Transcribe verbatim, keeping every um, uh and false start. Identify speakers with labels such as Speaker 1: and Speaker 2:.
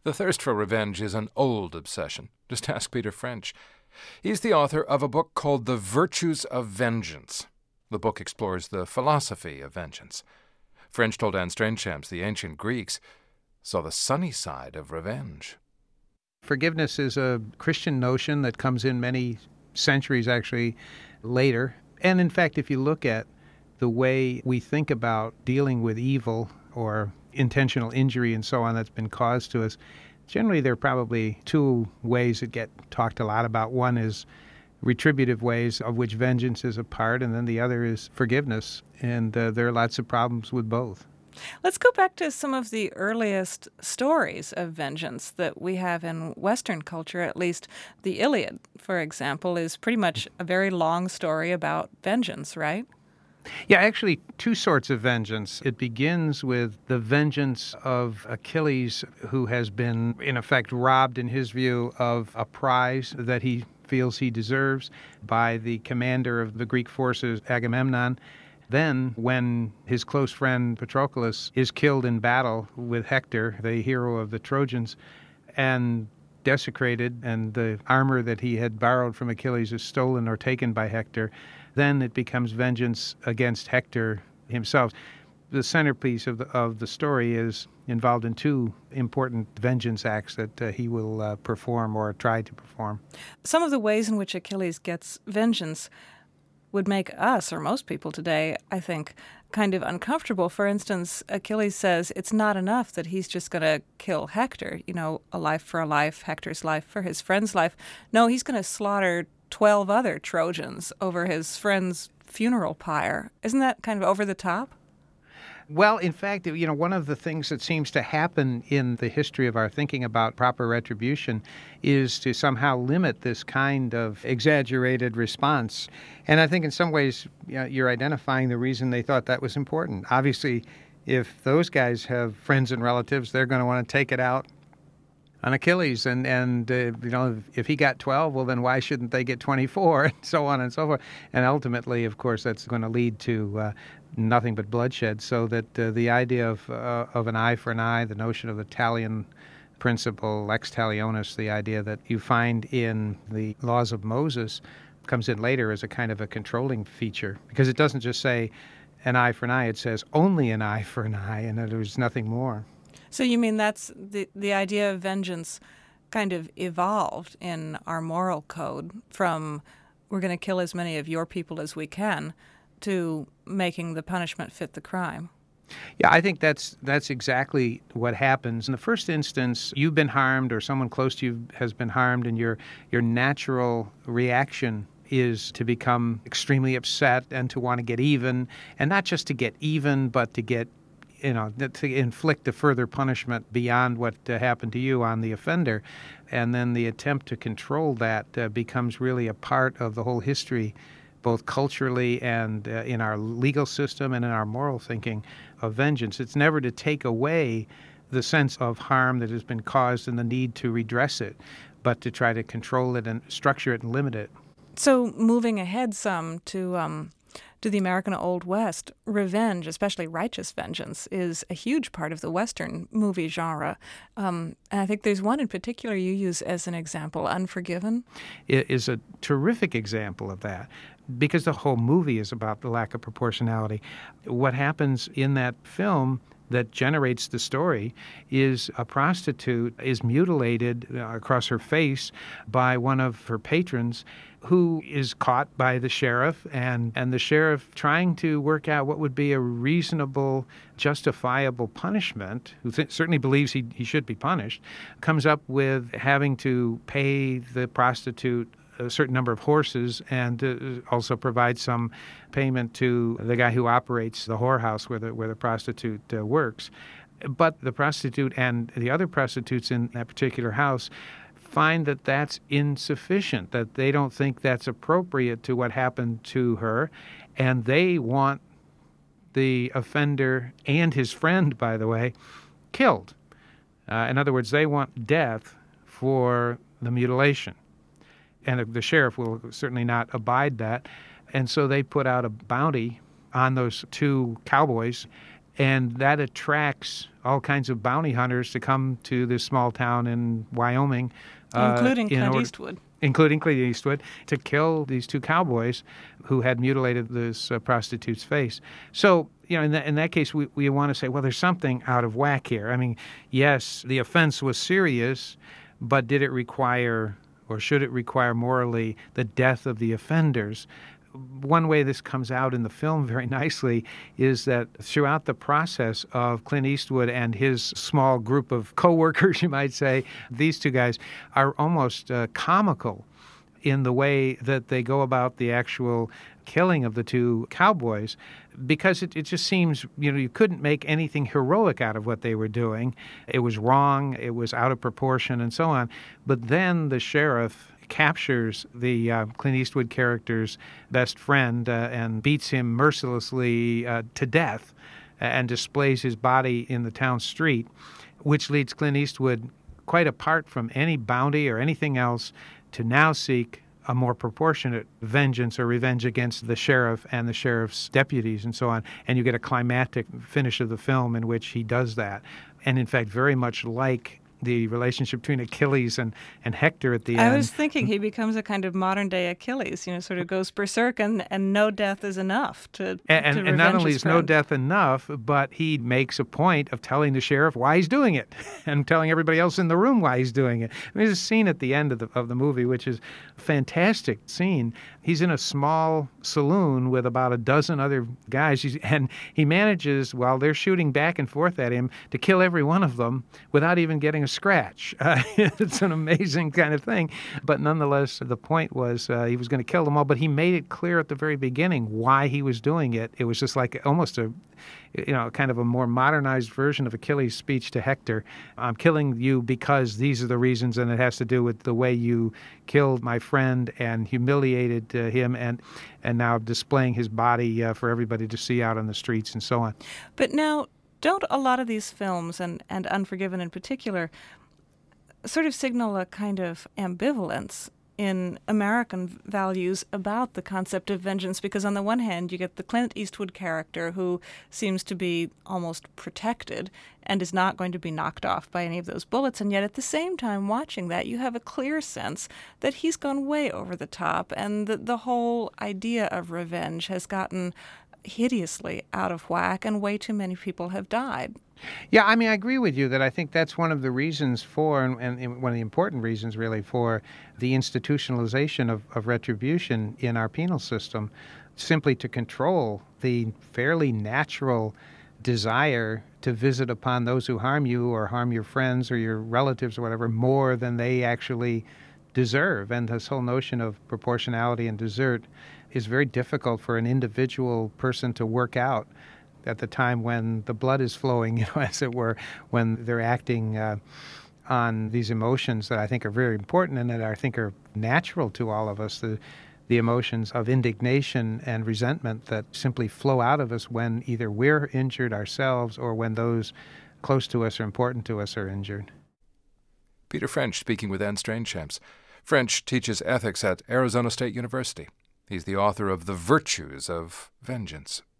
Speaker 1: The thirst for revenge is an old obsession. Just ask Peter French. He's the author of a book called The Virtues of Vengeance. The book explores the philosophy of vengeance. French told Anne Strainchamps the ancient Greeks saw the sunny side of revenge.
Speaker 2: Forgiveness is a Christian notion that comes in many centuries, actually, later. And in fact, if you look at the way we think about dealing with evil or intentional injury and so on that's been caused to us, generally there are probably two ways that get talked a lot about. One is retributive ways, of which vengeance is a part, and then the other is forgiveness. And uh, there are lots of problems with both.
Speaker 3: Let's go back to some of the earliest stories of vengeance that we have in Western culture, at least. The Iliad, for example, is pretty much a very long story about vengeance, right?
Speaker 2: Yeah, actually, two sorts of vengeance. It begins with the vengeance of Achilles, who has been, in effect, robbed, in his view, of a prize that he feels he deserves by the commander of the Greek forces, Agamemnon. Then, when his close friend Patroclus is killed in battle with Hector, the hero of the Trojans, and desecrated, and the armor that he had borrowed from Achilles is stolen or taken by Hector, then it becomes vengeance against Hector himself. The centerpiece of the, of the story is involved in two important vengeance acts that uh, he will uh, perform or try to perform.
Speaker 3: Some of the ways in which Achilles gets vengeance would make us, or most people today, I think, kind of uncomfortable. For instance, Achilles says it's not enough that he's just going to kill Hector, you know, a life for a life, Hector's life for his friend's life. No, he's going to slaughter twelve other Trojans over his friend's funeral pyre. Isn't that kind of over the top?
Speaker 2: Well, in fact, you know, one of the things that seems to happen in the history of our thinking about proper retribution is to somehow limit this kind of exaggerated response. And I think in some ways, you know, you're identifying the reason they thought that was important. Obviously, if those guys have friends and relatives, they're going to want to take it out on Achilles. And, and uh, you know, if he got twelve, well, then why shouldn't they get twenty-four, and so on and so forth. And ultimately, of course, that's going to lead to uh, nothing but bloodshed, so that uh, the idea of uh, of an eye for an eye, the notion of the Talion principle, lex talionis, the idea that you find in the laws of Moses, comes in later as a kind of a controlling feature, because it doesn't just say an eye for an eye, it says only an eye for an eye, and there's nothing more.
Speaker 3: So you mean that's the, the idea of vengeance kind of evolved in our moral code from we're going to kill as many of your people as we can to making the punishment fit the crime?
Speaker 2: Yeah, I think that's that's exactly what happens. In the first instance, you've been harmed or someone close to you has been harmed, and your your natural reaction is to become extremely upset and to want to get even, and not just to get even, but to get, you know, to inflict a further punishment beyond what uh, happened to you on the offender. And then the attempt to control that uh, becomes really a part of the whole history, both culturally and uh, in our legal system and in our moral thinking of vengeance. It's never to take away the sense of harm that has been caused and the need to redress it, but to try to control it and structure it and limit it.
Speaker 3: So moving ahead some to um, to the American Old West, revenge, especially righteous vengeance, is a huge part of the Western movie genre. Um, and I think there's one in particular you use as an example, Unforgiven.
Speaker 2: It is a terrific example of that, because the whole movie is about the lack of proportionality. What happens in that film that generates the story is a prostitute is mutilated uh, across her face by one of her patrons, who is caught by the sheriff, and, and the sheriff, trying to work out what would be a reasonable, justifiable punishment, who th- certainly believes he, he should be punished, comes up with having to pay the prostitute a certain number of horses and uh, also provide some payment to the guy who operates the whorehouse where the, where the prostitute uh, works. But the prostitute and the other prostitutes in that particular house find that that's insufficient, that they don't think that's appropriate to what happened to her, and they want the offender and his friend, by the way, killed. Uh, in other words, they want death for the mutilation. And the sheriff will certainly not abide that. And so they put out a bounty on those two cowboys, And that attracts all kinds of bounty hunters to come to this small town in Wyoming.
Speaker 3: Including
Speaker 2: uh,
Speaker 3: Clint
Speaker 2: order,
Speaker 3: Eastwood.
Speaker 2: Including Clint Eastwood, to kill these two cowboys who had mutilated this uh, prostitute's face. So, you know, in that, in that case, we, we want to say, well, there's something out of whack here. I mean, yes, the offense was serious, but did it require, or should it require morally, the death of the offenders? One way this comes out in the film very nicely is that throughout the process of Clint Eastwood and his small group of co-workers, you might say, these two guys are almost uh, comical in the way that they go about the actual killing of the two cowboys, because it, it just seems, you know, you couldn't make anything heroic out of what they were doing. It was wrong, it was out of proportion, and so on. But then the sheriff captures the uh, Clint Eastwood character's best friend uh, and beats him mercilessly uh, to death and displays his body in the town street, which leads Clint Eastwood, quite apart from any bounty or anything else, to now seek a more proportionate vengeance or revenge against the sheriff and the sheriff's deputies and so on. And you get a climactic finish of the film in which he does that. And in fact, very much like the relationship between Achilles and, and Hector at the
Speaker 3: I
Speaker 2: end.
Speaker 3: I was thinking he becomes a kind of modern-day Achilles, you know, sort of goes berserk, and, and no death is enough to
Speaker 2: And,
Speaker 3: to
Speaker 2: and, and not
Speaker 3: revenge
Speaker 2: only
Speaker 3: his
Speaker 2: is no
Speaker 3: friend.
Speaker 2: death enough, but he makes a point of telling the sheriff why he's doing it and telling everybody else in the room why he's doing it. I mean, there's a scene at the end of the, of the movie, which is a fantastic scene. He's in a small saloon with about a dozen other guys, He's, and he manages, while they're shooting back and forth at him, to kill every one of them without even getting a scratch. Uh, it's an amazing kind of thing. But nonetheless, the point was uh, he was going to kill them all, but he made it clear at the very beginning why he was doing it. It was just like almost a, you know, kind of a more modernized version of Achilles' speech to Hector. I'm killing you because these are the reasons, and it has to do with the way you killed my friend and humiliated uh, him, and and now displaying his body uh, for everybody to see out on the streets and so on.
Speaker 3: But now, don't a lot of these films, and, and Unforgiven in particular, sort of signal a kind of ambivalence in American values about the concept of vengeance? Because on the one hand, you get the Clint Eastwood character who seems to be almost protected and is not going to be knocked off by any of those bullets. And yet at the same time, watching that, you have a clear sense that he's gone way over the top, and that the whole idea of revenge has gotten hideously out of whack, and way too many people have died.
Speaker 2: Yeah, I mean, I agree with you that I think that's one of the reasons for, and, and one of the important reasons really, for the institutionalization of, of retribution in our penal system, simply to control the fairly natural desire to visit upon those who harm you or harm your friends or your relatives or whatever more than they actually deserve. And this whole notion of proportionality and desert is very difficult for an individual person to work out at the time when the blood is flowing, you know, as it were, when they're acting uh, on these emotions that I think are very important and that I think are natural to all of us, the, the emotions of indignation and resentment that simply flow out of us when either we're injured ourselves or when those close to us or important to us are injured.
Speaker 1: Peter French speaking with Anne Strainchamps. French teaches ethics at Arizona State University. He's the author of The Virtues of Vengeance.